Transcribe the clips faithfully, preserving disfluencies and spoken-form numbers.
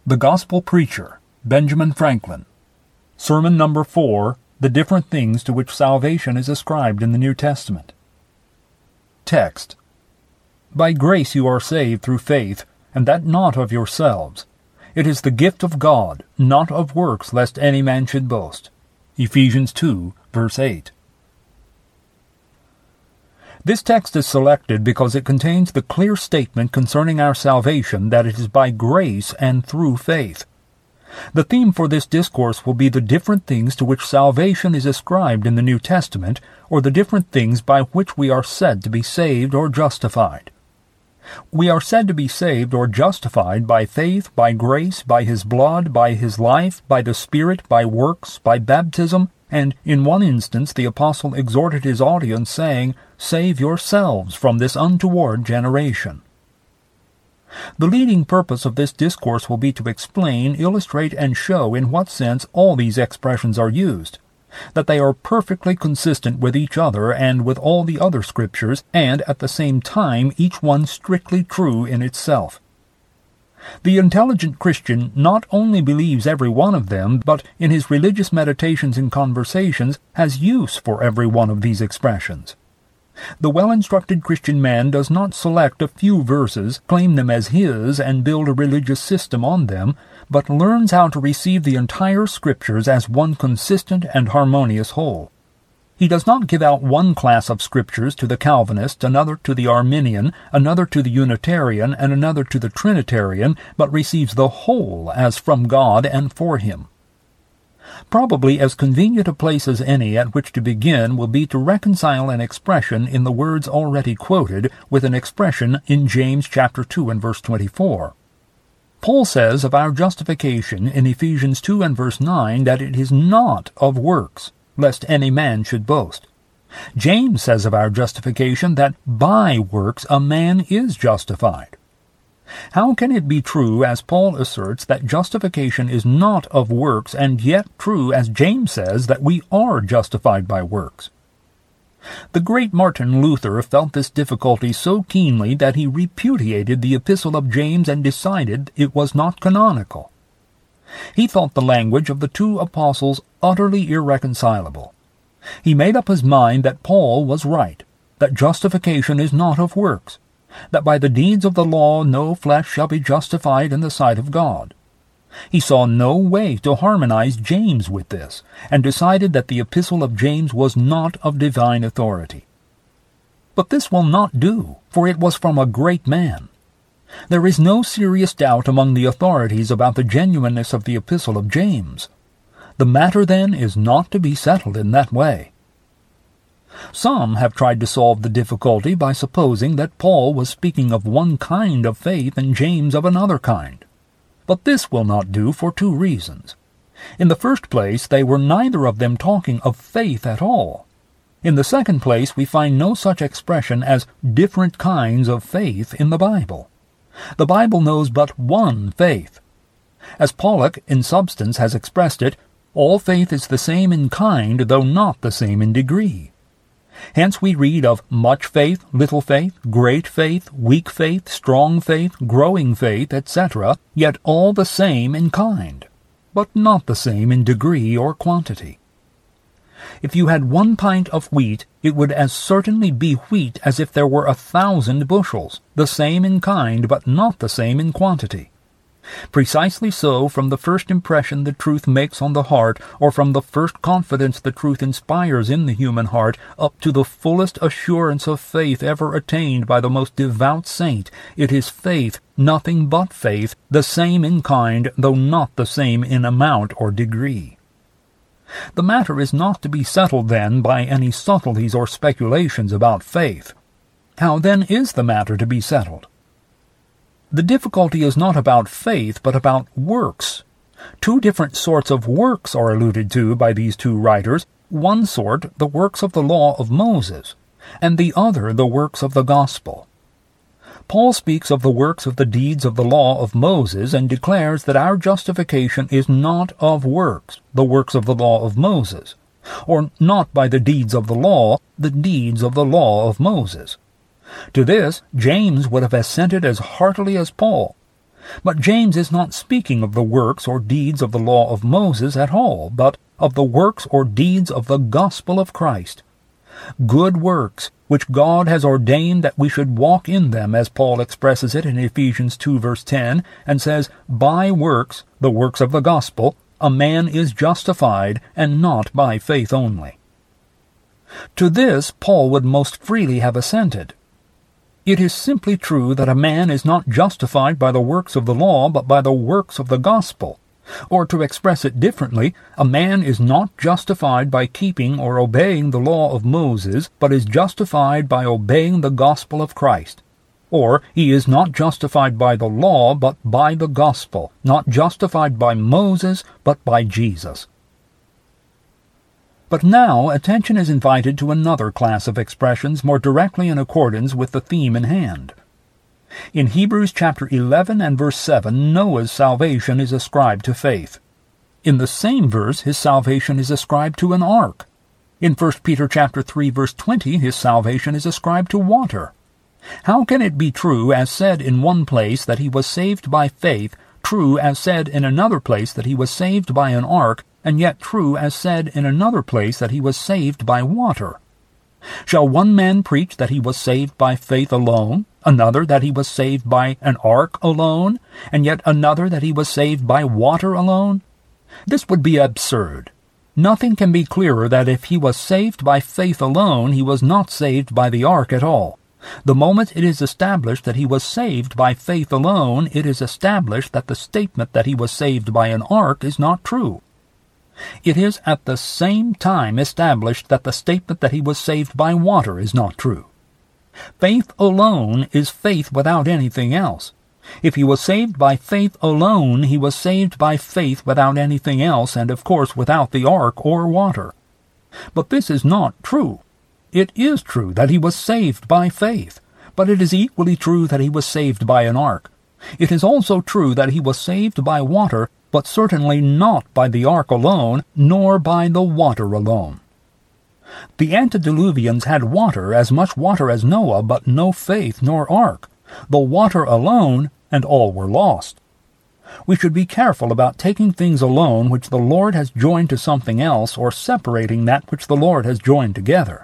The Gospel Preacher, Benjamin Franklin. Sermon number four, The Different Things to Which Salvation is Ascribed in the New Testament. Text. By grace you are saved through faith, and that not of yourselves. It is the gift of God, not of works, lest any man should boast. Ephesians two, verse eight. This text is selected because it contains the clear statement concerning our salvation that it is by grace and through faith. The theme for this discourse will be the different things to which salvation is ascribed in the New Testament, or the different things by which we are said to be saved or justified. We are said to be saved or justified by faith, by grace, by His blood, by His life, by the Spirit, by works, by baptism, and in one instance the apostle exhorted his audience, saying, "Save yourselves from this untoward generation." The leading purpose of this discourse will be to explain, illustrate, and show in what sense all these expressions are used, that they are perfectly consistent with each other and with all the other Scriptures, and at the same time each one strictly true in itself. The intelligent Christian not only believes every one of them, but in his religious meditations and conversations has use for every one of these expressions. The well-instructed Christian man does not select a few verses, claim them as his, and build a religious system on them, but learns how to receive the entire Scriptures as one consistent and harmonious whole. He does not give out one class of Scriptures to the Calvinist, another to the Arminian, another to the Unitarian, and another to the Trinitarian, but receives the whole as from God and for him. Probably as convenient a place as any at which to begin will be to reconcile an expression in the words already quoted with an expression in James chapter two and verse twenty-four. Paul says of our justification in Ephesians two and verse nine that it is not of works, lest any man should boast. James says of our justification that by works a man is justified. How can it be true, as Paul asserts, that justification is not of works, and yet true, as James says, that we are justified by works? The great Martin Luther felt this difficulty so keenly that he repudiated the epistle of James and decided it was not canonical. He thought the language of the two apostles utterly irreconcilable. He made up his mind that Paul was right, that justification is not of works, that by the deeds of the law no flesh shall be justified in the sight of God. He saw no way to harmonize James with this, and decided that the epistle of James was not of divine authority. But this will not do, for it was from a great man. There is no serious doubt among the authorities about the genuineness of the epistle of James. The matter, then, is not to be settled in that way. Some have tried to solve the difficulty by supposing that Paul was speaking of one kind of faith and James of another kind. But this will not do for two reasons. In the first place, they were neither of them talking of faith at all. In the second place, we find no such expression as different kinds of faith in the Bible. The Bible knows but one faith. As Pollock, in substance, has expressed it, all faith is the same in kind, though not the same in degree. Hence we read of much faith, little faith, great faith, weak faith, strong faith, growing faith, et cetera, yet all the same in kind, but not the same in degree or quantity. If you had one pint of wheat, it would as certainly be wheat as if there were a thousand bushels, the same in kind, but not the same in quantity. Precisely so, from the first impression the truth makes on the heart, or from the first confidence the truth inspires in the human heart, up to the fullest assurance of faith ever attained by the most devout saint, it is faith, nothing but faith, the same in kind, though not the same in amount or degree. The matter is not to be settled, then, by any subtleties or speculations about faith. How, then, is the matter to be settled? The difficulty is not about faith, but about works. Two different sorts of works are alluded to by these two writers, one sort the works of the law of Moses, and the other the works of the gospel. Paul speaks of the works of the deeds of the law of Moses, and declares that our justification is not of works, the works of the law of Moses, or not by the deeds of the law, the deeds of the law of Moses. To this James would have assented as heartily as Paul. But James is not speaking of the works or deeds of the law of Moses at all, but of the works or deeds of the gospel of Christ. Good works, which God has ordained that we should walk in them, as Paul expresses it in Ephesians two verse ten, and says, "By works, the works of the gospel, a man is justified, and not by faith only." To this Paul would most freely have assented. It is simply true that a man is not justified by the works of the law, but by the works of the gospel. Or, to express it differently, a man is not justified by keeping or obeying the law of Moses, but is justified by obeying the gospel of Christ. Or, he is not justified by the law, but by the gospel, not justified by Moses, but by Jesus. But now attention is invited to another class of expressions more directly in accordance with the theme in hand. In Hebrews chapter eleven and verse seven, Noah's salvation is ascribed to faith. In the same verse, his salvation is ascribed to an ark. In First Peter chapter three verse twenty, his salvation is ascribed to water. How can it be true, as said in one place, that he was saved by faith, true as said in another place that he was saved by an ark, and yet true as said in another place that he was saved by water? Shall one man preach that he was saved by faith alone, another that he was saved by an ark alone, and yet another that he was saved by water alone? This would be absurd. Nothing can be clearer that if he was saved by faith alone, he was not saved by the ark at all. The moment it is established that he was saved by faith alone, it is established that the statement that he was saved by an ark is not true. It is at the same time established that the statement that he was saved by water is not true. Faith alone is faith without anything else. If he was saved by faith alone, he was saved by faith without anything else, and of course without the ark or water. But this is not true. It is true that he was saved by faith, but it is equally true that he was saved by an ark. It is also true that he was saved by water, but certainly not by the ark alone, nor by the water alone. The antediluvians had water, as much water as Noah, but no faith nor ark. The water alone, and all were lost. We should be careful about taking things alone which the Lord has joined to something else, or separating that which the Lord has joined together.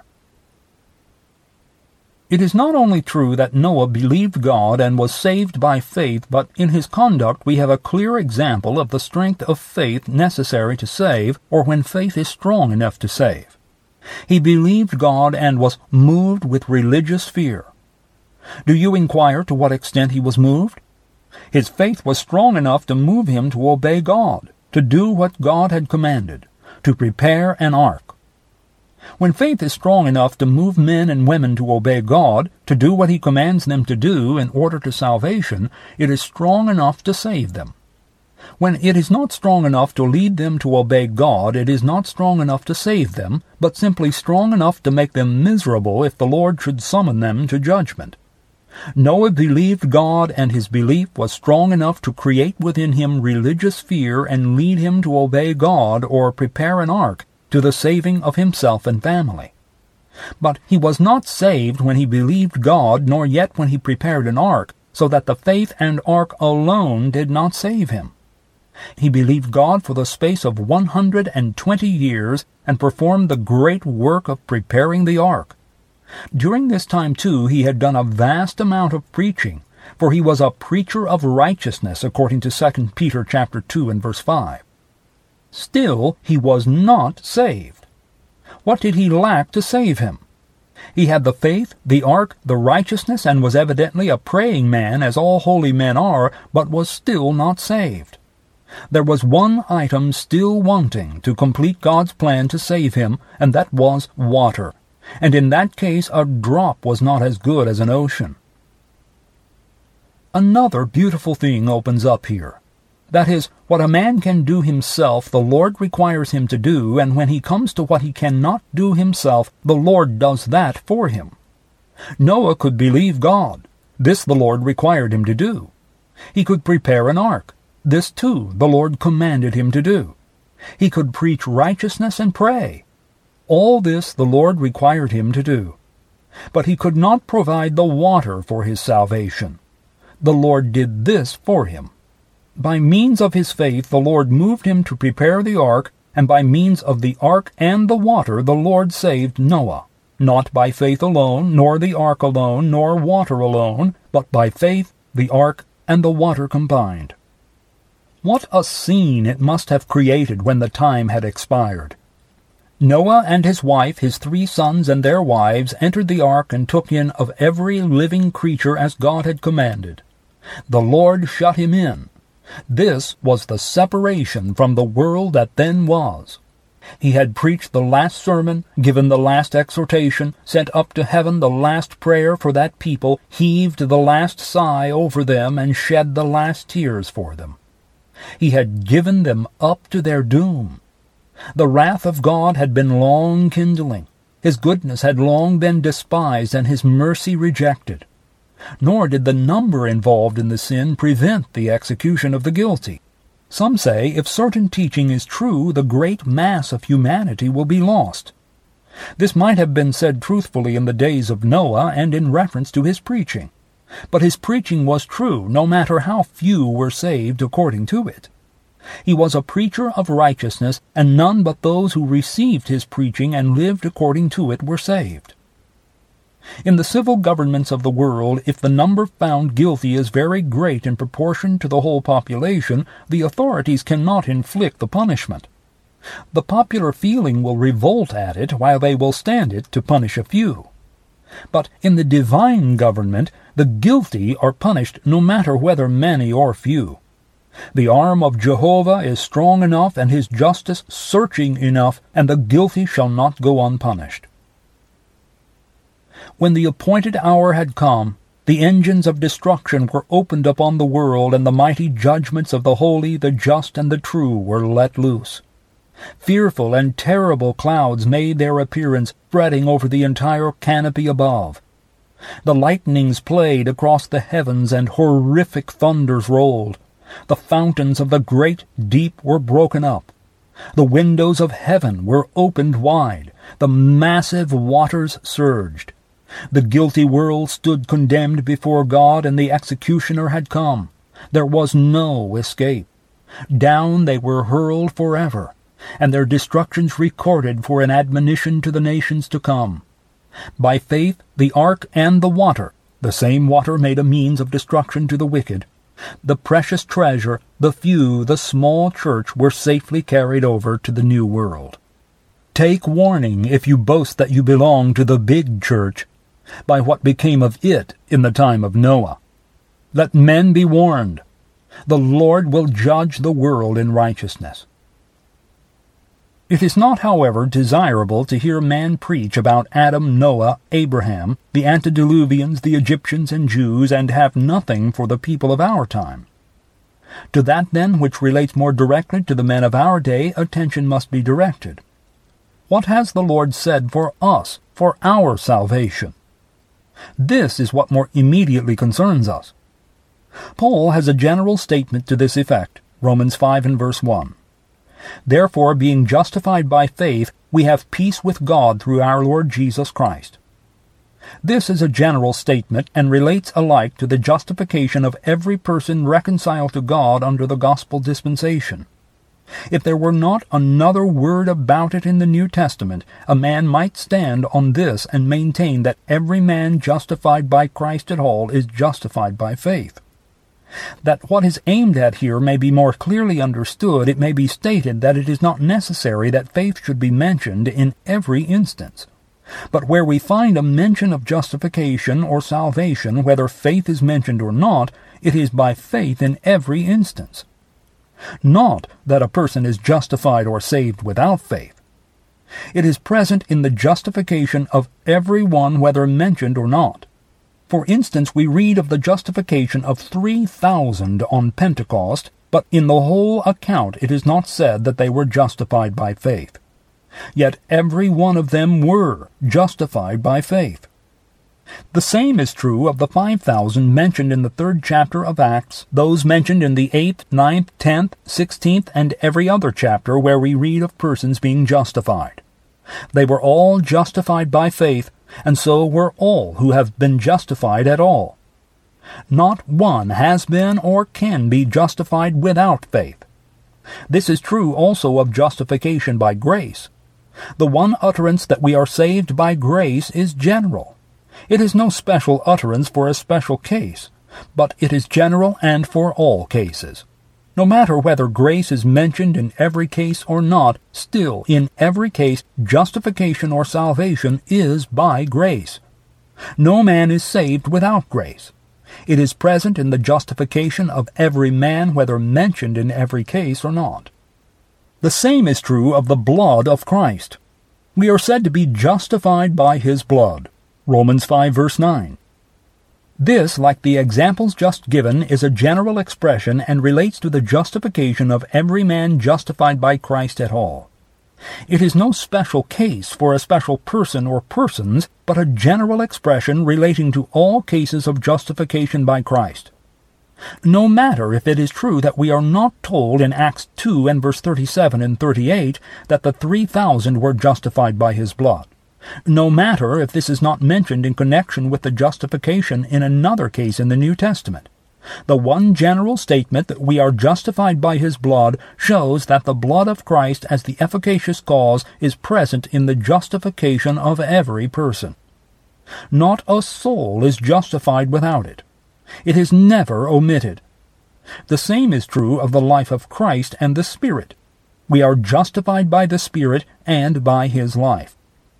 It is not only true that Noah believed God and was saved by faith, but in his conduct we have a clear example of the strength of faith necessary to save, or when faith is strong enough to save. He believed God and was moved with religious fear. Do you inquire to what extent he was moved? His faith was strong enough to move him to obey God, to do what God had commanded, to prepare an ark. When faith is strong enough to move men and women to obey God, to do what he commands them to do in order to salvation, it is strong enough to save them. When it is not strong enough to lead them to obey God, it is not strong enough to save them, but simply strong enough to make them miserable if the Lord should summon them to judgment. Noah believed God, and his belief was strong enough to create within him religious fear and lead him to obey God or prepare an ark, to the saving of himself and family. But he was not saved when he believed God, nor yet when he prepared an ark, so that the faith and ark alone did not save him. He believed God for the space of one hundred and twenty years, and performed the great work of preparing the ark. During this time, too, he had done a vast amount of preaching, for he was a preacher of righteousness, according to Second Peter chapter two and verse five. Still, he was not saved. What did he lack to save him? He had the faith, the ark, the righteousness, and was evidently a praying man, as all holy men are, but was still not saved. There was one item still wanting to complete God's plan to save him, and that was water. And in that case, a drop was not as good as an ocean. Another beautiful thing opens up here. That is, what a man can do himself, the Lord requires him to do, and when he comes to what he cannot do himself, the Lord does that for him. Noah could believe God. This the Lord required him to do. He could prepare an ark. This, too, the Lord commanded him to do. He could preach righteousness and pray. All this the Lord required him to do. But he could not provide the water for his salvation. The Lord did this for him. by means of his faith the Lord moved him to prepare the ark, and by means of the ark and the water the Lord saved Noah, not by faith alone, nor the ark alone, nor water alone, but by faith, the ark, and the water combined. What a scene it must have created when the time had expired! Noah and his wife, his three sons, and their wives entered the ark and took in of every living creature as God had commanded. The Lord shut him in. This was the separation from the world that then was. He had preached the last sermon, given the last exhortation, sent up to heaven the last prayer for that people, heaved the last sigh over them, and shed the last tears for them. He had given them up to their doom. The wrath of God had been long kindling. His goodness had long been despised, and his mercy rejected. Nor did the number involved in the sin prevent the execution of the guilty. Some say if certain teaching is true, the great mass of humanity will be lost. This might have been said truthfully in the days of Noah and in reference to his preaching. But his preaching was true, no matter how few were saved according to it. He was a preacher of righteousness, and none but those who received his preaching and lived according to it were saved. In the civil governments of the world, if the number found guilty is very great in proportion to the whole population, the authorities cannot inflict the punishment. The popular feeling will revolt at it, while they will stand it to punish a few. But in the divine government, the guilty are punished no matter whether many or few. The arm of Jehovah is strong enough, and his justice searching enough, and the guilty shall not go unpunished. When the appointed hour had come, the engines of destruction were opened upon the world, and the mighty judgments of the holy, the just, and the true were let loose. Fearful and terrible clouds made their appearance, spreading over the entire canopy above. The lightnings played across the heavens, and horrific thunders rolled. The fountains of the great deep were broken up. The windows of heaven were opened wide. The massive waters surged. The guilty world stood condemned before God, and the executioner had come. There was no escape. Down they were hurled forever, and their destructions recorded for an admonition to the nations to come. By faith the ark and the water, the same water made a means of destruction to the wicked, the precious treasure, the few, the small church were safely carried over to the new world. Take warning if you boast that you belong to the big church, by what became of it in the time of Noah. Let men be warned. The Lord will judge the world in righteousness. It is not, however, desirable to hear man preach about Adam, Noah, Abraham, the antediluvians, the Egyptians, and Jews, and have nothing for the people of our time. To that, then, which relates more directly to the men of our day, attention must be directed. What has the Lord said for us, for our salvation? This is what more immediately concerns us. Paul has a general statement to this effect, Romans five and verse one. Therefore, being justified by faith, we have peace with God through our Lord Jesus Christ. This is a general statement, and relates alike to the justification of every person reconciled to God under the gospel dispensation. If there were not another word about it in the New Testament, a man might stand on this and maintain that every man justified by Christ at all is justified by faith. That what is aimed at here may be more clearly understood, it may be stated that it is not necessary that faith should be mentioned in every instance. But where we find a mention of justification or salvation, whether faith is mentioned or not, it is by faith in every instance. Not that a person is justified or saved without faith. It is present in the justification of every one, whether mentioned or not. For instance, we read of the justification of three thousand on Pentecost, but in the whole account it is not said that they were justified by faith. Yet every one of them were justified by faith. The same is true of the five thousand mentioned in the third chapter of Acts, those mentioned in the eighth, ninth, tenth, sixteenth, and every other chapter where we read of persons being justified. They were all justified by faith, and so were all who have been justified at all. Not one has been or can be justified without faith. This is true also of justification by grace. The one utterance that we are saved by grace is general. It is no special utterance for a special case, but it is general and for all cases. No matter whether grace is mentioned in every case or not, still, in every case, justification or salvation is by grace. No man is saved without grace. It is present in the justification of every man, whether mentioned in every case or not. The same is true of the blood of Christ. We are said to be justified by his blood. Romans five verse nine. This, like the examples just given, is a general expression and relates to the justification of every man justified by Christ at all. It is no special case for a special person or persons, but a general expression relating to all cases of justification by Christ. No matter if it is true that we are not told in Acts two and verse thirty-seven and thirty-eight that the three thousand were justified by his blood. No matter if this is not mentioned in connection with the justification in another case in the New Testament. The one general statement that we are justified by his blood shows that the blood of Christ as the efficacious cause is present in the justification of every person. Not a soul is justified without it. It is never omitted. The same is true of the life of Christ and the Spirit. We are justified by the Spirit and by his life.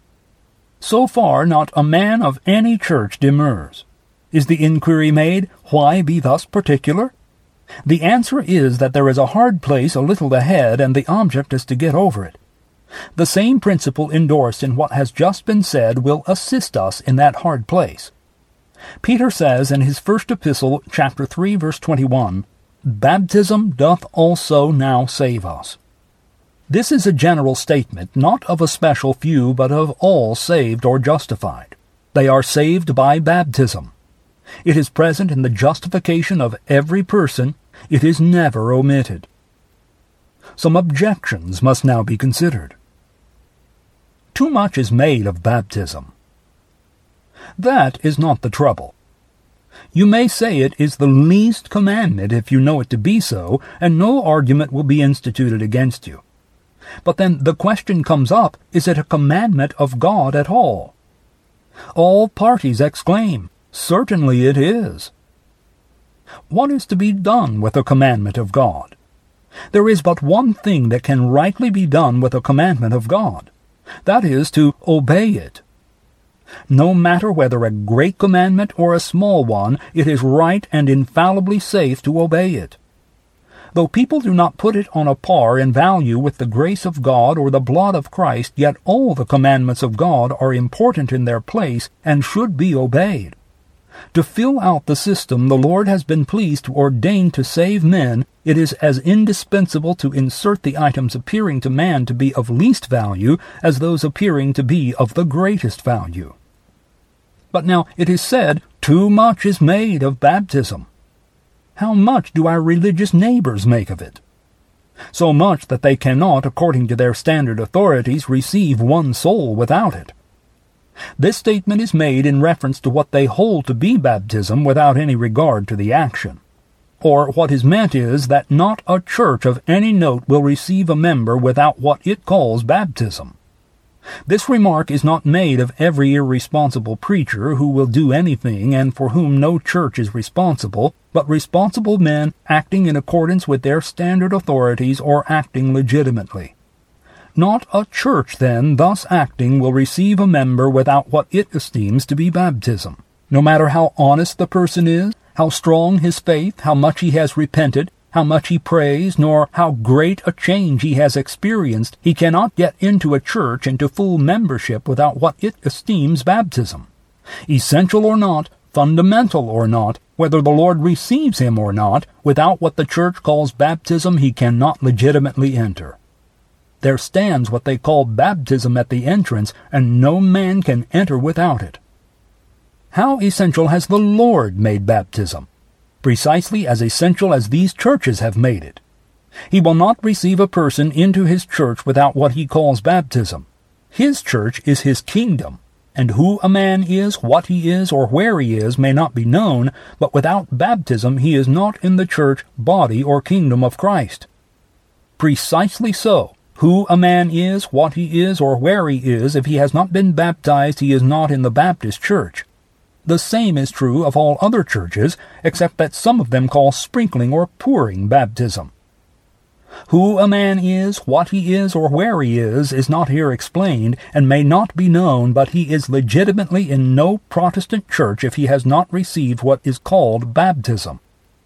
So far not a man of any church demurs. Is the inquiry made, why be thus particular? The answer is that there is a hard place a little ahead, and the object is to get over it. The same principle endorsed in what has just been said will assist us in that hard place. Peter says in his first epistle, chapter three, verse twenty-one, "Baptism doth also now save us." This is a general statement, not of a special few, but of all saved or justified. They are saved by baptism. It is present in the justification of every person. It is never omitted. Some objections must now be considered. Too much is made of baptism. That is not the trouble. You may say it is the least commandment if you know it to be so, and no argument will be instituted against you. But then the question comes up, is it a commandment of God at all? All parties exclaim, certainly it is. What is to be done with a commandment of God? There is but one thing that can rightly be done with a commandment of God. That is to obey it. No matter whether a great commandment or a small one, it is right and infallibly safe to obey it. Though people do not put it on a par in value with the grace of God or the blood of Christ, yet all the commandments of God are important in their place and should be obeyed. To fill out the system the Lord has been pleased to ordain to save men, it is as indispensable to insert the items appearing to man to be of least value as those appearing to be of the greatest value. But now it is said, too much is made of baptism. How much do our religious neighbors make of it? So much that they cannot, according to their standard authorities, receive one soul without it. This statement is made in reference to what they hold to be baptism without any regard to the action. Or what is meant is that not a church of any note will receive a member without what it calls baptism. This remark is not made of every irresponsible preacher who will do anything and for whom no church is responsible, but responsible men acting in accordance with their standard authorities or acting legitimately. Not a church, then, thus acting will receive a member without what it esteems to be baptism. No matter how honest the person is, how strong his faith, how much he has repented, how much he prays, nor how great a change he has experienced, he cannot get into a church into full membership without what it esteems baptism. Essential or not, fundamental or not, whether the Lord receives him or not, without what the church calls baptism he cannot legitimately enter. There stands what they call baptism at the entrance, and no man can enter without it. How essential has the Lord made baptism? Precisely as essential as these churches have made it. He will not receive a person into his church without what he calls baptism. His church is his kingdom, And who a man is, what he is, or where he is, may not be known, but without baptism he is not in the church, body, or kingdom of Christ. Precisely so. Who a man is, what he is, or where he is, if he has not been baptized, he is not in the Baptist church. The same is true of all other churches, except that some of them call sprinkling or pouring baptism. Who a man is, what he is, or where he is, is not here explained, and may not be known, but he is legitimately in no Protestant church if he has not received what is called baptism.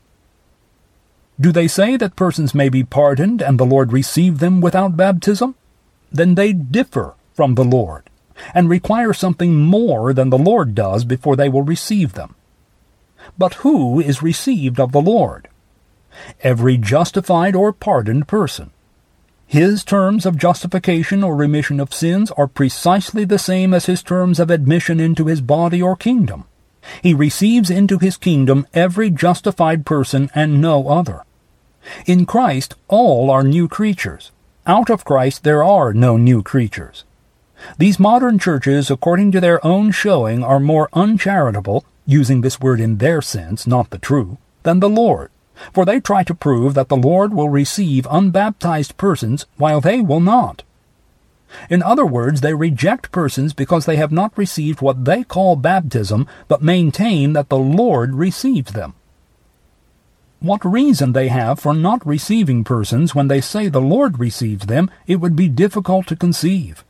Do they say that persons may be pardoned, and the Lord receive them without baptism? Then they differ from the Lord, and require something more than the Lord does before they will receive them. But who is received of the Lord? Every justified or pardoned person. His terms of justification or remission of sins are precisely the same as his terms of admission into his body or kingdom. He receives into his kingdom every justified person and no other. In Christ all are new creatures. Out of Christ there are no new creatures. These modern churches, according to their own showing, are more uncharitable, using this word in their sense, not the true, than the Lord. For they try to prove that the Lord will receive unbaptized persons, while they will not. In other words, they reject persons because they have not received what they call baptism, but maintain that the Lord receives them. What reason they have for not receiving persons when they say the Lord receives them, it would be difficult to conceive.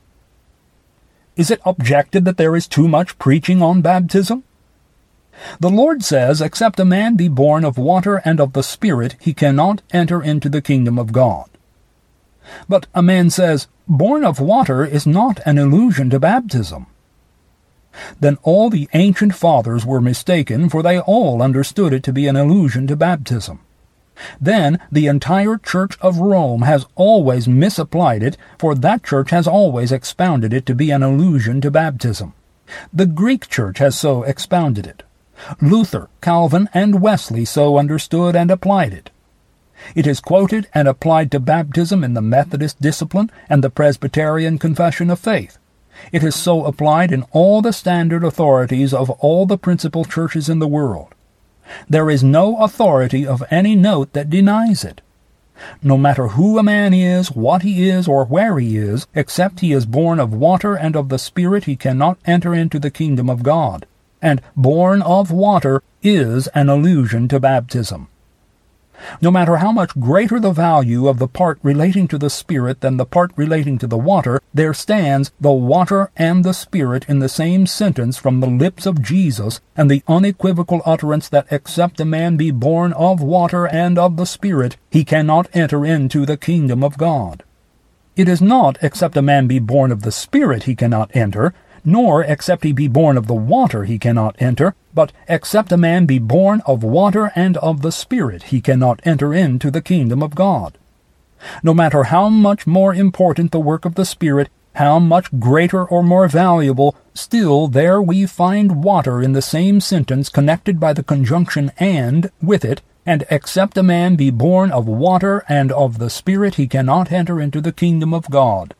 Is it objected that there is too much preaching on baptism? The Lord says, except a man be born of water and of the Spirit, he cannot enter into the kingdom of God. But a man says, born of water is not an allusion to baptism. Then all the ancient fathers were mistaken, for they all understood it to be an allusion to baptism. Then the entire Church of Rome has always misapplied it, for that church has always expounded it to be an allusion to baptism. The Greek church has so expounded it. Luther, Calvin, and Wesley so understood and applied it. It is quoted and applied to baptism in the Methodist discipline and the Presbyterian confession of faith. It is so applied in all the standard authorities of all the principal churches in the world. There is no authority of any note that denies it. No matter who a man is, what he is, or where he is, except he is born of water and of the Spirit, he cannot enter into the kingdom of God. And born of water is an allusion to baptism. No matter how much greater the value of the part relating to the Spirit than the part relating to the water, there stands the water and the Spirit in the same sentence from the lips of Jesus, and the unequivocal utterance that except a man be born of water and of the Spirit, he cannot enter into the kingdom of God. It is not except a man be born of the Spirit he cannot enter, nor except he be born of the water he cannot enter, but except a man be born of water and of the Spirit he cannot enter into the kingdom of God. No matter how much more important the work of the Spirit, how much greater or more valuable, still there we find water in the same sentence connected by the conjunction and with it, and except a man be born of water and of the Spirit he cannot enter into the kingdom of God.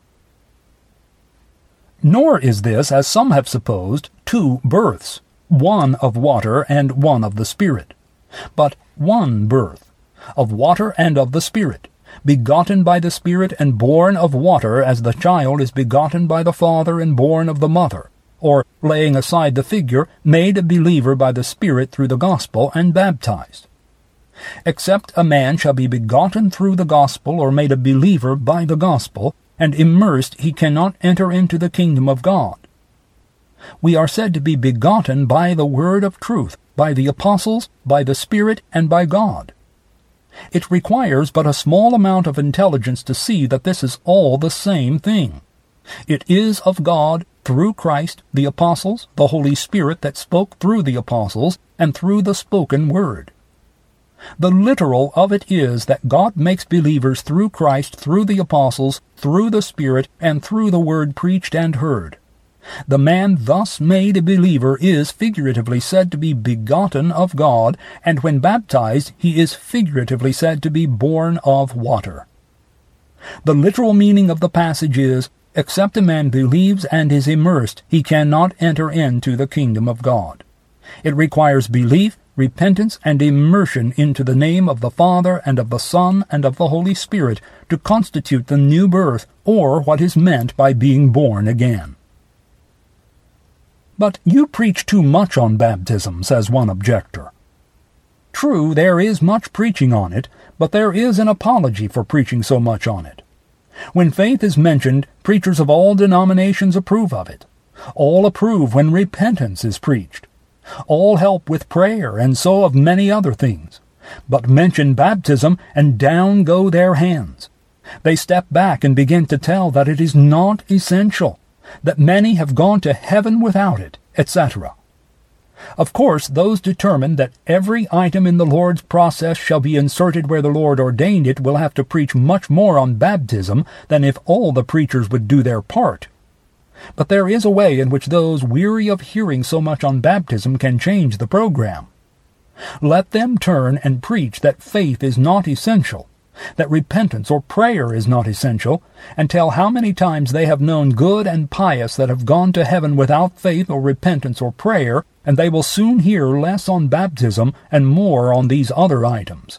Nor is this, as some have supposed, two births, one of water and one of the Spirit, but one birth, of water and of the Spirit, begotten by the Spirit and born of water, as the child is begotten by the father and born of the mother, or, laying aside the figure, made a believer by the Spirit through the gospel and baptized. Except a man shall be begotten through the gospel or made a believer by the gospel, and immersed, he cannot enter into the kingdom of God. We are said to be begotten by the word of truth, by the apostles, by the Spirit, and by God. It requires but a small amount of intelligence to see that this is all the same thing. It is of God, through Christ, the apostles, the Holy Spirit that spoke through the apostles, and through the spoken word. The literal of it is that God makes believers through Christ, through the apostles, through the Spirit, and through the word preached and heard. The man thus made a believer is figuratively said to be begotten of God, and when baptized he is figuratively said to be born of water. The literal meaning of the passage is, Except a man believes and is immersed, he cannot enter into the kingdom of God. It requires belief, repentance, and immersion into the name of the Father and of the Son and of the Holy Spirit to constitute the new birth, or what is meant by being born again. But you preach too much on baptism, says one objector. True, there is much preaching on it, but there is an apology for preaching so much on it. When faith is mentioned, preachers of all denominations approve of it. All approve when repentance is preached. All help with prayer, and so of many other things. But mention baptism, and down go their hands. They step back and begin to tell that it is not essential, that many have gone to heaven without it, et cetera. Of course, those determined that every item in the Lord's process shall be inserted where the Lord ordained it will have to preach much more on baptism than if all the preachers would do their part. But there is a way in which those weary of hearing so much on baptism can change the program. Let them turn and preach that faith is not essential, that repentance or prayer is not essential, and tell how many times they have known good and pious that have gone to heaven without faith or repentance or prayer, and they will soon hear less on baptism and more on these other items.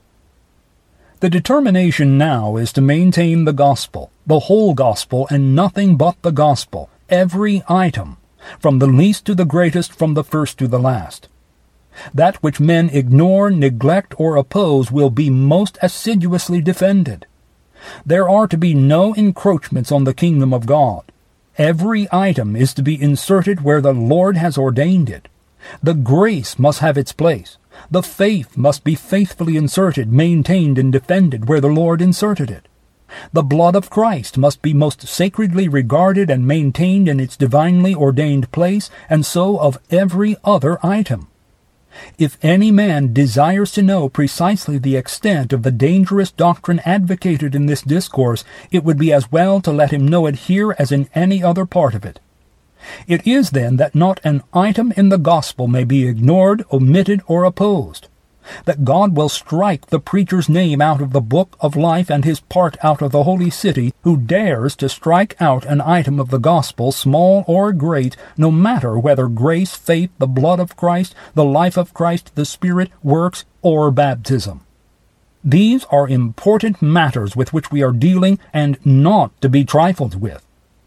The determination now is to maintain the gospel, the whole gospel, and nothing but the gospel, every item, from the least to the greatest, from the first to the last. That which men ignore, neglect, or oppose will be most assiduously defended. There are to be no encroachments on the kingdom of God. Every item is to be inserted where the Lord has ordained it. The grace must have its place. The faith must be faithfully inserted, maintained, and defended where the Lord inserted it. The blood of Christ must be most sacredly regarded and maintained in its divinely ordained place, and so of every other item. If any man desires to know precisely the extent of the dangerous doctrine advocated in this discourse, it would be as well to let him know it here as in any other part of it. It is then that not an item in the gospel may be ignored, omitted, or opposed, that God will strike the preacher's name out of the book of life and his part out of the holy city who dares to strike out an item of the gospel, small or great, no matter whether grace, faith, the blood of Christ, the life of Christ, the Spirit, works, or baptism. These are important matters with which we are dealing, and not to be trifled with.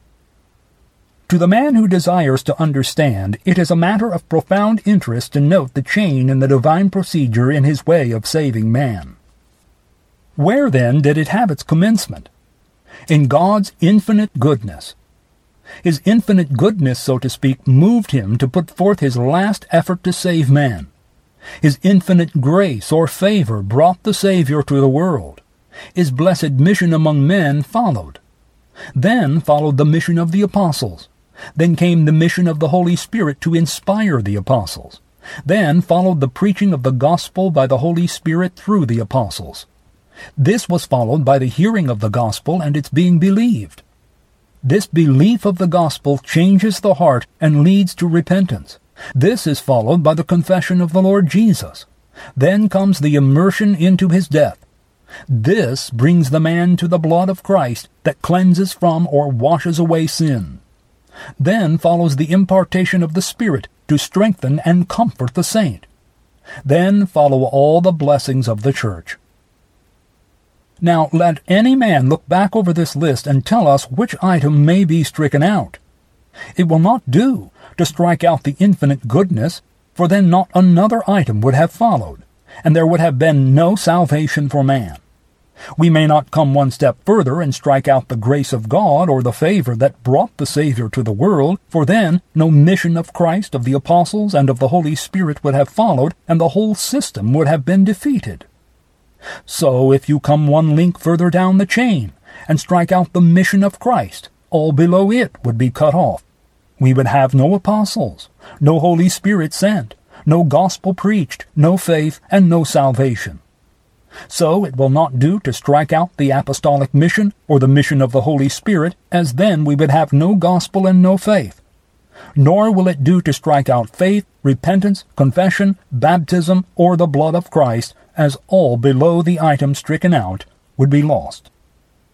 To the man who desires to understand, it is a matter of profound interest to note the chain in the divine procedure in his way of saving man. Where, then, did it have its commencement? In God's infinite goodness. His infinite goodness, so to speak, moved him to put forth his last effort to save man. His infinite grace or favor brought the Savior to the world. His blessed mission among men followed. Then followed the mission of the apostles. Then came the mission of the Holy Spirit to inspire the apostles. Then followed the preaching of the gospel by the Holy Spirit through the apostles. This was followed by the hearing of the gospel and its being believed. This belief of the gospel changes the heart and leads to repentance. This is followed by the confession of the Lord Jesus. Then comes the immersion into his death. This brings the man to the blood of Christ that cleanses from or washes away sin. Then follows the impartation of the Spirit to strengthen and comfort the saint. Then follow all the blessings of the church. Now let any man look back over this list and tell us which item may be stricken out. It will not do to strike out the infinite goodness, for then not another item would have followed, and there would have been no salvation for man. We may not come one step further and strike out the grace of God or the favor that brought the Savior to the world, for then no mission of Christ, of the apostles, and of the Holy Spirit would have followed, and the whole system would have been defeated. So if you come one link further down the chain and strike out the mission of Christ, all below it would be cut off. We would have no apostles, no Holy Spirit sent, no gospel preached, no faith, and no salvation. So it will not do to strike out the apostolic mission or the mission of the Holy Spirit, as then we would have no gospel and no faith. Nor will it do to strike out faith, repentance, confession, baptism, or the blood of Christ, as all below the item stricken out would be lost.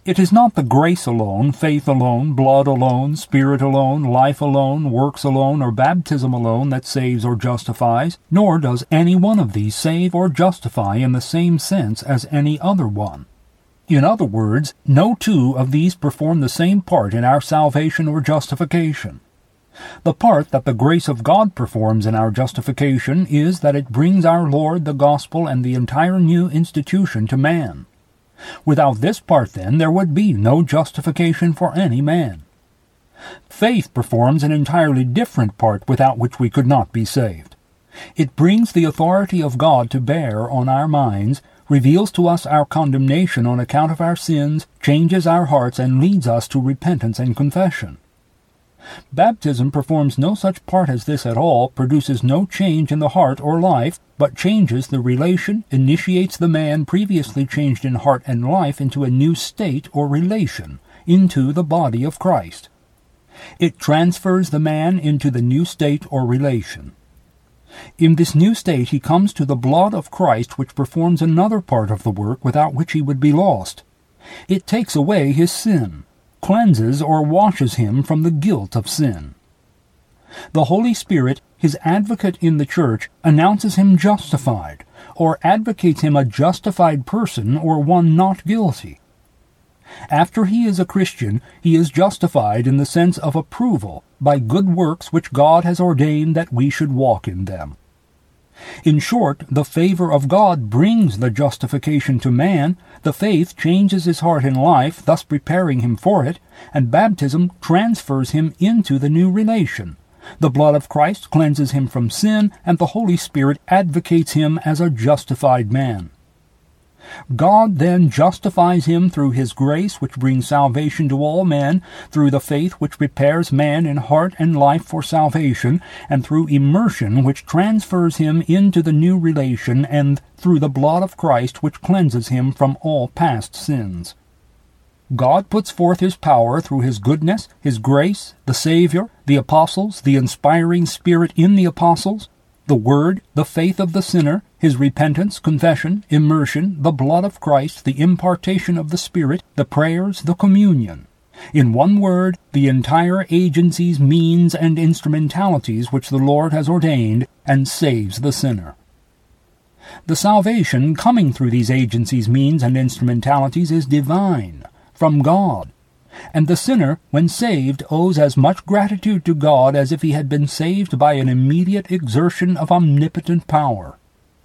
It is not the grace alone, faith alone, blood alone, spirit alone, life alone, works alone, or baptism alone that saves or justifies, nor does any one of these save or justify in the same sense as any other one. In other words, no two of these perform the same part in our salvation or justification. The part that the grace of God performs in our justification is that it brings our Lord, the gospel, and the entire new institution to man. Without this part, then, there would be no justification for any man. Faith performs an entirely different part without which we could not be saved. It brings the authority of God to bear on our minds, reveals to us our condemnation on account of our sins, changes our hearts, and leads us to repentance and confession. Baptism performs no such part as this at all, produces no change in the heart or life, but changes the relation, initiates the man previously changed in heart and life into a new state or relation, into the body of Christ. It transfers the man into the new state or relation. In this new state he comes to the blood of Christ, which performs another part of the work without which he would be lost. It takes away his sin, cleanses or washes him from the guilt of sin. The Holy Spirit, his advocate in the church, announces him justified, or advocates him a justified person or one not guilty. After he is a Christian, he is justified in the sense of approval by good works which God has ordained that we should walk in them. In short, the favor of God brings the justification to man, the faith changes his heart and life, thus preparing him for it, and baptism transfers him into the new relation. The blood of Christ cleanses him from sin, and the Holy Spirit advocates him as a justified man. God then justifies him through his grace, which brings salvation to all men, through the faith which prepares man in heart and life for salvation, and through immersion which transfers him into the new relation, and through the blood of Christ which cleanses him from all past sins. God puts forth his power through his goodness, his grace, the Savior, the apostles, the inspiring Spirit in the apostles, the Word, the faith of the sinner, his repentance, confession, immersion, the blood of Christ, the impartation of the Spirit, the prayers, the communion. In one word, the entire agencies, means, and instrumentalities which the Lord has ordained, and saves the sinner. The salvation coming through these agencies, means, and instrumentalities is divine, from God, and the sinner, when saved, owes as much gratitude to God as if he had been saved by an immediate exertion of omnipotent power.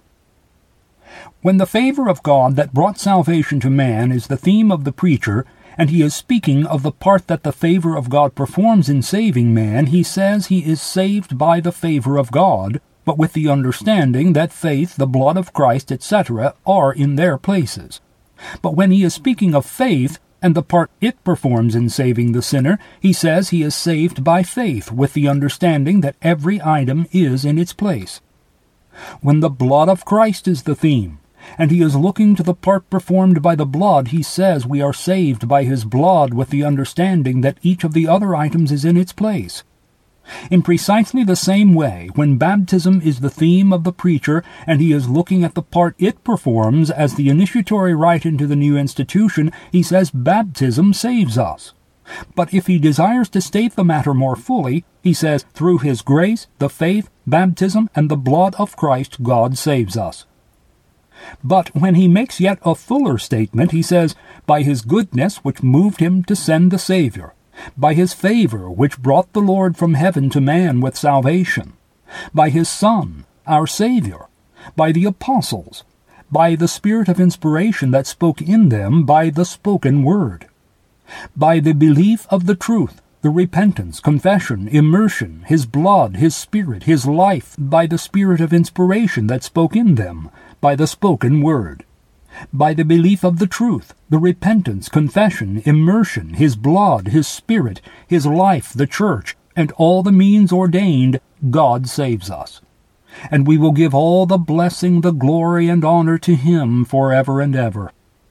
When the favor of God that brought salvation to man is the theme of the preacher, and he is speaking of the part that the favor of God performs in saving man, he says he is saved by the favor of God, but with the understanding that faith, the blood of Christ, et cetera, are in their places. But when he is speaking of faith, and the part it performs in saving the sinner, he says he is saved by faith, with the understanding that every item is in its place. When the blood of Christ is the theme, and he is looking to the part performed by the blood, he says we are saved by his blood, with the understanding that each of the other items is in its place. In precisely the same way, when baptism is the theme of the preacher, and he is looking at the part it performs as the initiatory rite into the new institution, he says baptism saves us. But if he desires to state the matter more fully, he says, through his grace, the faith, baptism, and the blood of Christ, God saves us. But when he makes yet a fuller statement, he says, by his goodness which moved him to send the Savior, by his favor which brought the Lord from heaven to man with salvation, by his Son, our Savior, by the apostles, by the Spirit of inspiration that spoke in them, by the spoken word, by the belief of the truth, the repentance, confession, immersion, his blood, his Spirit, his life, by the Spirit of inspiration that spoke in them, by the spoken word, by the belief of the truth, the repentance, confession, immersion, his blood, his Spirit, his life, the church, and all the means ordained, God saves us. And we will give all the blessing, the glory, and honor to him forever and ever.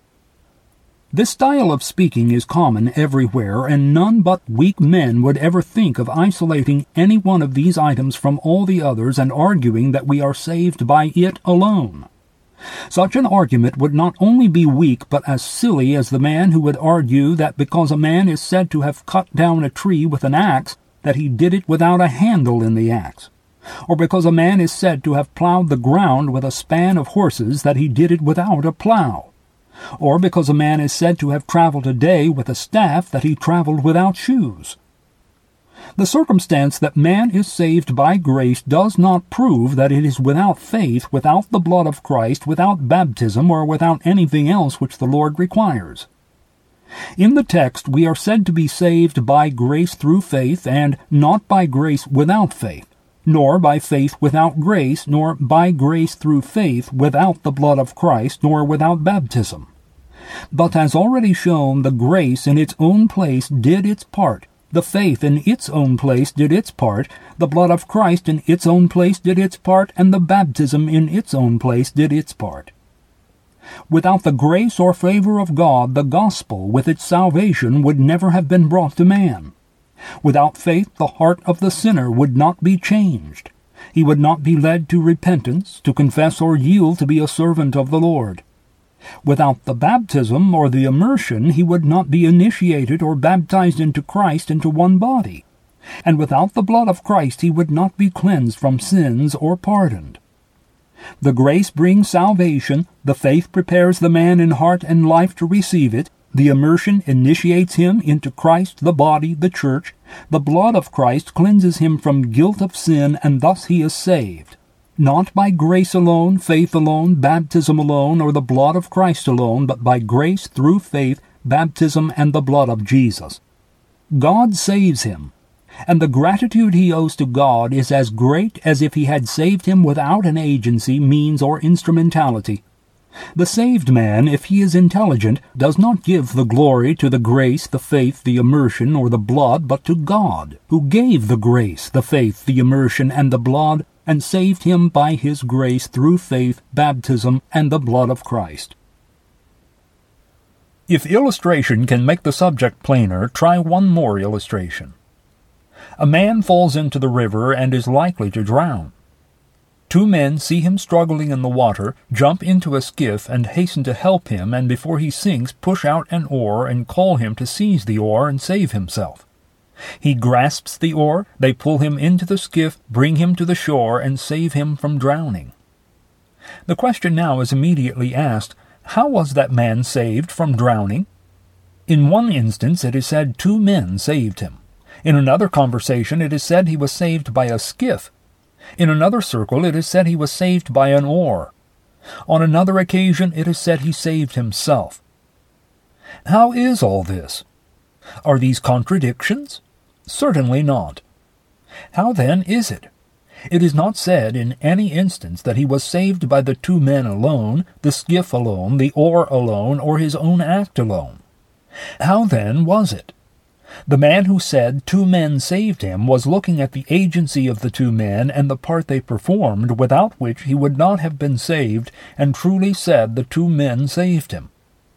This style of speaking is common everywhere, and none but weak men would ever think of isolating any one of these items from all the others and arguing that we are saved by it alone. Such an argument would not only be weak, but as silly as the man who would argue that because a man is said to have cut down a tree with an axe, that he did it without a handle in the axe, or because a man is said to have plowed the ground with a span of horses, that he did it without a plow, or because a man is said to have traveled a day with a staff, that he traveled without shoes. The circumstance that man is saved by grace does not prove that it is without faith, without the blood of Christ, without baptism, or without anything else which the Lord requires. In the text, we are said to be saved by grace through faith, and not by grace without faith, nor by faith without grace, nor by grace through faith without the blood of Christ, nor without baptism. But as already shown, the grace in its own place did its part, the faith in its own place did its part, the blood of Christ in its own place did its part, and the baptism in its own place did its part. Without the grace or favor of God, the gospel with its salvation would never have been brought to man. Without faith, the heart of the sinner would not be changed. He would not be led to repentance, to confess or yield to be a servant of the Lord. Without the baptism or the immersion, he would not be initiated or baptized into Christ into one body. And without the blood of Christ, he would not be cleansed from sins or pardoned. The grace brings salvation, the faith prepares the man in heart and life to receive it, the immersion initiates him into Christ, the body, the church, the blood of Christ cleanses him from guilt of sin, and thus he is saved. Not by grace alone, faith alone, baptism alone, or the blood of Christ alone, but by grace through faith, baptism, and the blood of Jesus. God saves him, and the gratitude he owes to God is as great as if he had saved him without an agency, means, or instrumentality. The saved man, if he is intelligent, does not give the glory to the grace, the faith, the immersion, or the blood, but to God, who gave the grace, the faith, the immersion, and the blood, and saved him by his grace through faith, baptism, and the blood of Christ. If illustration can make the subject plainer, try one more illustration. A man falls into the river and is likely to drown. Two men see him struggling in the water, jump into a skiff, and hasten to help him, and before he sinks push out an oar and call him to seize the oar and save himself. He grasps the oar, they pull him into the skiff, bring him to the shore, and save him from drowning. The question now is immediately asked, how was that man saved from drowning? In one instance it is said two men saved him. In another conversation it is said he was saved by a skiff. In another circle it is said he was saved by an oar. On another occasion it is said he saved himself. How is all this? Are these contradictions? Certainly not. How then is it? It is not said in any instance that he was saved by the two men alone, the skiff alone, the oar alone, or his own act alone. How then was it? The man who said two men saved him was looking at the agency of the two men and the part they performed, without which he would not have been saved, and truly said the two men saved him.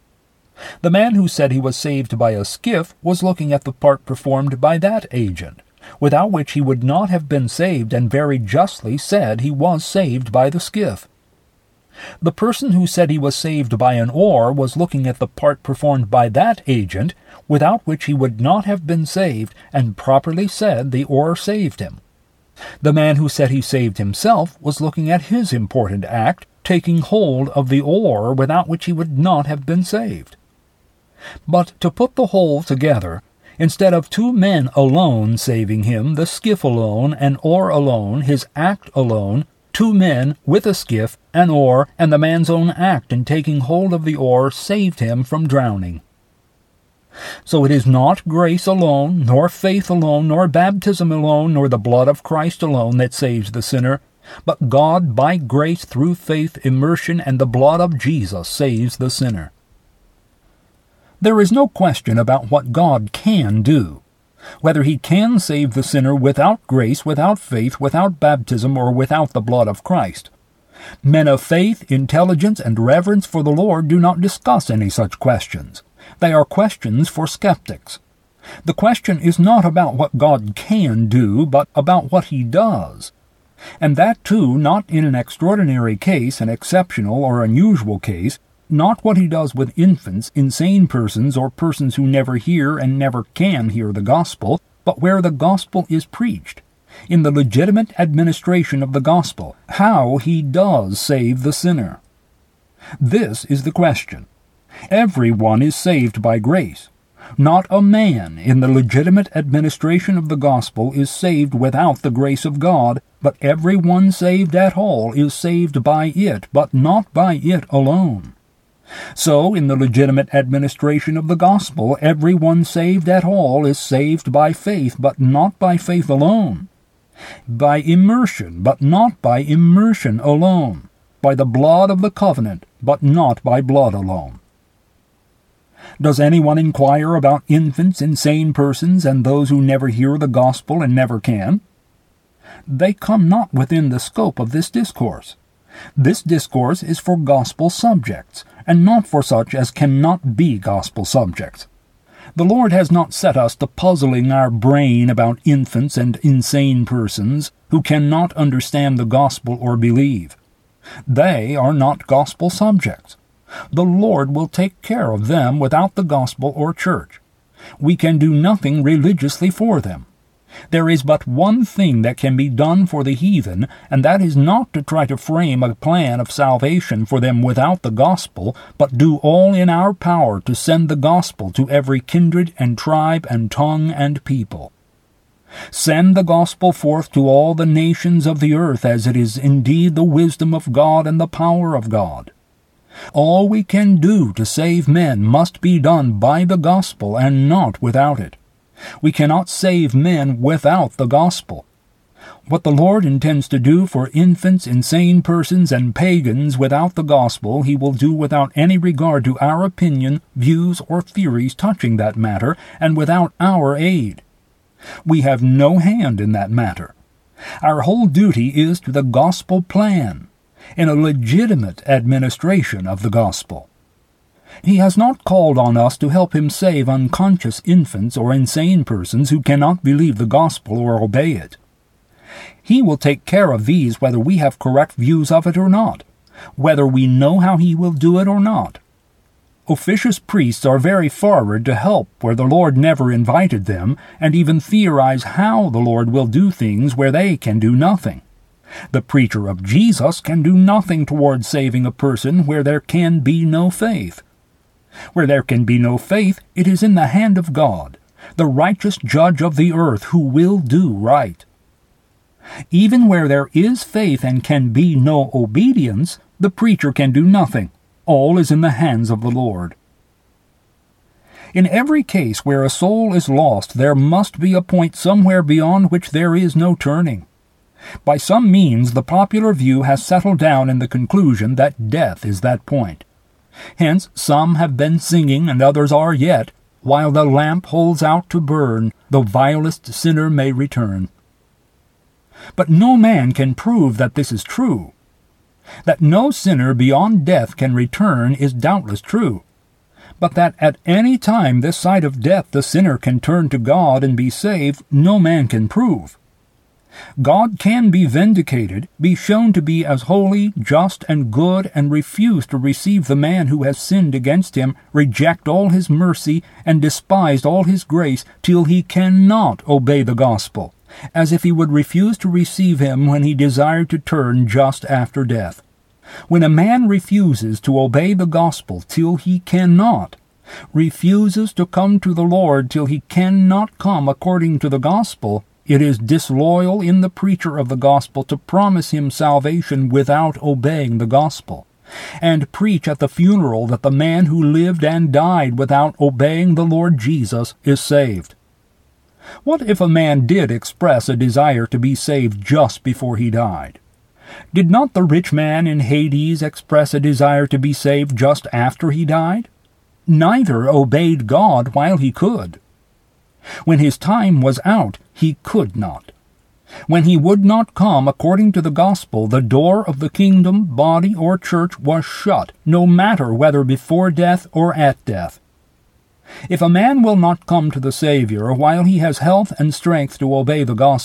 The man who said he was saved by a skiff was looking at the part performed by that agent, without which he would not have been saved, and very justly said he was saved by the skiff. The person who said he was saved by an oar was looking at the part performed by that agent, without which he would not have been saved, and properly said the oar saved him. The man who said he saved himself was looking at his important act, taking hold of the oar, without which he would not have been saved. But to put the whole together, instead of two men alone saving him, the skiff alone, an oar alone, his act alone, two men with a skiff, an oar, and the man's own act in taking hold of the oar saved him from drowning. So it is not grace alone, nor faith alone, nor baptism alone, nor the blood of Christ alone that saves the sinner, but God by grace through faith, immersion, and the blood of Jesus saves the sinner. There is no question about what God can do, whether he can save the sinner without grace, without faith, without baptism, or without the blood of Christ. Men of faith, intelligence, and reverence for the Lord do not discuss any such questions. They are questions for skeptics. The question is not about what God can do, but about what he does. And that too not in an extraordinary case, an exceptional or unusual case, not what he does with infants, insane persons, or persons who never hear and never can hear the gospel, but where the gospel is preached. In the legitimate administration of the gospel, how he does save the sinner. This is the question. Everyone is saved by grace. Not a man in the legitimate administration of the gospel is saved without the grace of God, but everyone saved at all is saved by it, but not by it alone. So, in the legitimate administration of the gospel, everyone saved at all is saved by faith, but not by faith alone. By immersion, but not by immersion alone. By the blood of the covenant, but not by blood alone. Does anyone inquire about infants, insane persons, and those who never hear the gospel and never can? They come not within the scope of this discourse. This discourse is for gospel subjects, and not for such as cannot be gospel subjects. The Lord has not set us to puzzling our brain about infants and insane persons who cannot understand the gospel or believe. They are not gospel subjects. The Lord will take care of them without the gospel or church. We can do nothing religiously for them. There is but one thing that can be done for the heathen, and that is not to try to frame a plan of salvation for them without the gospel, but do all in our power to send the gospel to every kindred and tribe and tongue and people. Send the gospel forth to all the nations of the earth, as it is indeed the wisdom of God and the power of God. All we can do to save men must be done by the gospel and not without it. We cannot save men without the gospel. What the Lord intends to do for infants, insane persons, and pagans without the gospel, he will do without any regard to our opinion, views, or theories touching that matter, and without our aid. We have no hand in that matter. Our whole duty is to the gospel plan, in a legitimate administration of the gospel. He has not called on us to help him save unconscious infants or insane persons who cannot believe the gospel or obey it. He will take care of these whether we have correct views of it or not, whether we know how he will do it or not. Officious priests are very forward to help where the Lord never invited them, and even theorize how the Lord will do things where they can do nothing. The preacher of Jesus can do nothing toward saving a person where there can be no faith. Where there can be no faith, it is in the hand of God, the righteous judge of the earth, who will do right. Even where there is faith and can be no obedience, the preacher can do nothing. All is in the hands of the Lord. In every case where a soul is lost, there must be a point somewhere beyond which there is no turning. By some means the popular view has settled down in the conclusion that death is that point. Hence some have been singing, and others are yet, while the lamp holds out to burn, the vilest sinner may return. But no man can prove that this is true. That no sinner beyond death can return is doubtless true. But that at any time this side of death the sinner can turn to God and be saved, no man can prove. God can be vindicated, be shown to be as holy, just, and good, and refuse to receive the man who has sinned against him, reject all his mercy, and despised all his grace, till he cannot obey the gospel, as if he would refuse to receive him when he desired to turn just after death. When a man refuses to obey the gospel till he cannot, refuses to come to the Lord till he cannot come according to the gospel, it is disloyal in the preacher of the gospel to promise him salvation without obeying the gospel, and preach at the funeral that the man who lived and died without obeying the Lord Jesus is saved. What if a man did express a desire to be saved just before he died? Did not the rich man in Hades express a desire to be saved just after he died? Neither obeyed God while he could. When his time was out, he could not. When he would not come according to the gospel, the door of the kingdom, body, or church was shut, no matter whether before death or at death. If a man will not come to the Savior while he has health and strength to obey the gospel,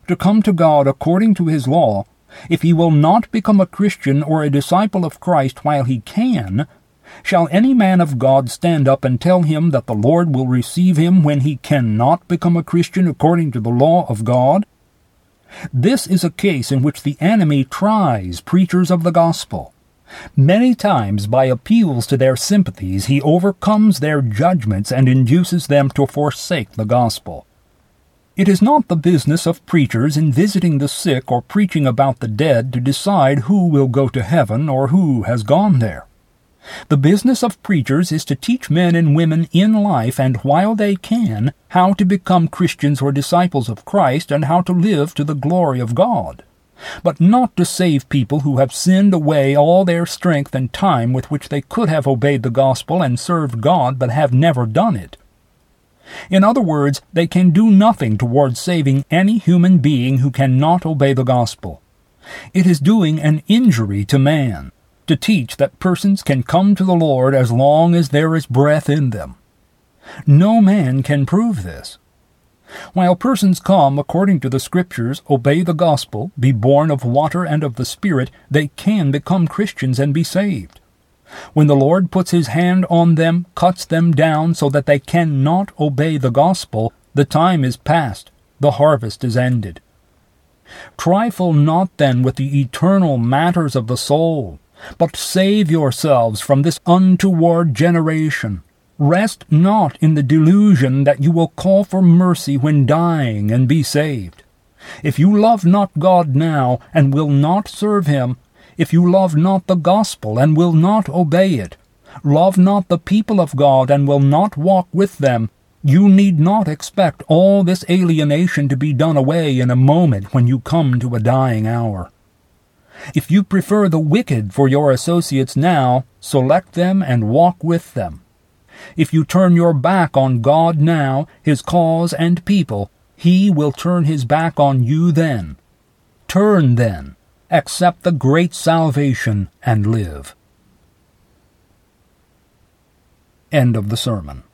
to come to God according to his law, if he will not become a Christian or a disciple of Christ while he can, shall any man of God stand up and tell him that the Lord will receive him when he cannot become a Christian according to the law of God? This is a case in which the enemy tries preachers of the gospel. Many times, by appeals to their sympathies, he overcomes their judgments and induces them to forsake the gospel. It is not the business of preachers in visiting the sick or preaching about the dead to decide who will go to heaven or who has gone there. The business of preachers is to teach men and women in life and while they can how to become Christians or disciples of Christ and how to live to the glory of God, but not to save people who have sinned away all their strength and time with which they could have obeyed the gospel and served God but have never done it. In other words, they can do nothing towards saving any human being who cannot obey the gospel. It is doing an injury to man to teach that persons can come to the Lord as long as there is breath in them. No man can prove this. While persons come, according to the Scriptures, obey the gospel, be born of water and of the Spirit, they can become Christians and be saved. When the Lord puts his hand on them, cuts them down so that they cannot obey the gospel, the time is past, the harvest is ended. Trifle not then with the eternal matters of the soul, but save yourselves from this untoward generation. Rest not in the delusion that you will call for mercy when dying and be saved. If you love not God now and will not serve him, if you love not the gospel and will not obey it, love not the people of God and will not walk with them, you need not expect all this alienation to be done away in a moment when you come to a dying hour. If you prefer the wicked for your associates now, select them and walk with them. If you turn your back on God now, his cause and people, he will turn his back on you then. Turn then, accept the great salvation, and live. End of the sermon.